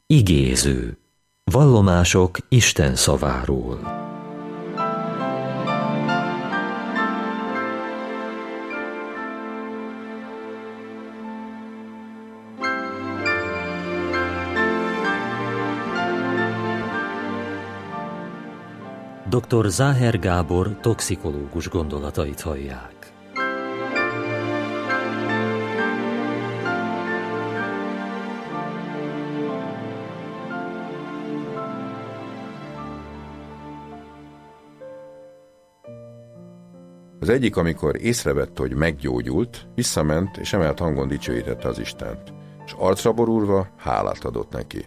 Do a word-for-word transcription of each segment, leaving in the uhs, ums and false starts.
Igéző. Vallomások Isten szaváról. doktor Záher Gábor toxikológus gondolatait hallják. Az egyik, amikor észrevette, hogy meggyógyult, visszament és emelt hangon dicsőítette az Istent, és arcra borulva hálát adott neki.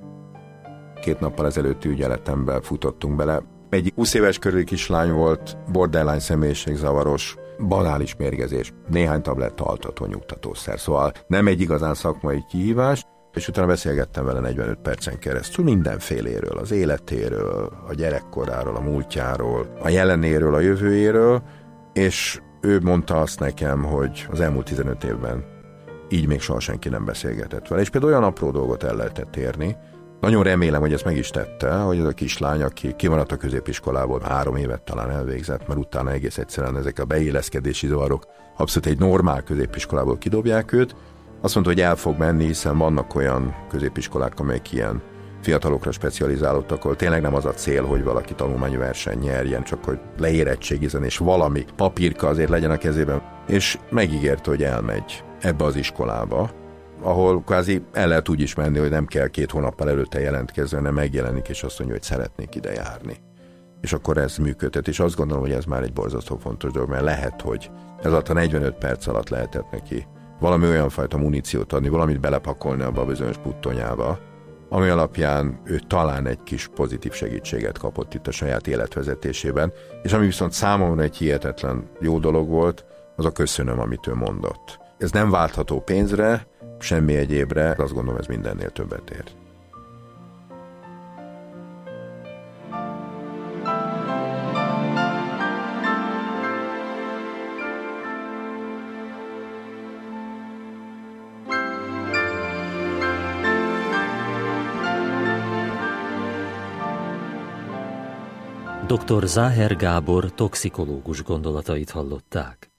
Két nappal ezelőtti ügyeletembe futottunk bele. Egy húsz éves körüli kislány volt, borderline személyiségzavaros, banális mérgezés, néhány tabletta altató nyugtatószer, szóval nem egy igazán szakmai kihívás, és utána beszélgettem vele negyvenöt percen keresztül mindenféléről, az életéről, a gyerekkoráról, a múltjáról, a jelenéről, a jövőjéről, és ő mondta azt nekem, hogy az elmúlt tizenöt évben így még soha senki nem beszélgetett vele, és például olyan apró dolgot el lehetett érni. Nagyon remélem, hogy ezt meg is tette, hogy ez a kislány, aki kimaradt a középiskolából, három évet talán elvégzett, mert utána egész egyszerűen ezek a beilleszkedési zavarok abszolút egy normál középiskolából kidobják őt. Azt mondta, hogy el fog menni, hiszen vannak olyan középiskolák, amelyek ilyen fiatalokra specializálódtak, ahol tényleg nem az a cél, hogy valaki tanulmányi verseny nyerjen, csak hogy leérettségizzen, és valami papírka azért legyen a kezében. És megígérte, hogy elmegy ebbe az iskolába, ahol kvázi el lehet úgy is menni, hogy nem kell két hónappal előtte jelentkezni, hanem megjelenik, és azt mondja, hogy szeretnék ide járni. És akkor ez működhet, és azt gondolom, hogy ez már egy borzasztó fontos dolog, mert lehet, hogy ez alatt a negyvenöt perc alatt lehetett neki valami olyan fajta muníciót adni, valamit belepakolni abba a bizonyos puttonyába, ami alapján ő talán egy kis pozitív segítséget kapott itt a saját életvezetésében, és ami viszont számomra egy hihetetlen jó dolog volt, az a köszönöm, amit ő mondott. Ez nem váltható pénzre, semmi egyébre, azt gondolom, ez mindennél többet ér. doktor Záher Gábor toxikológus gondolatait hallották.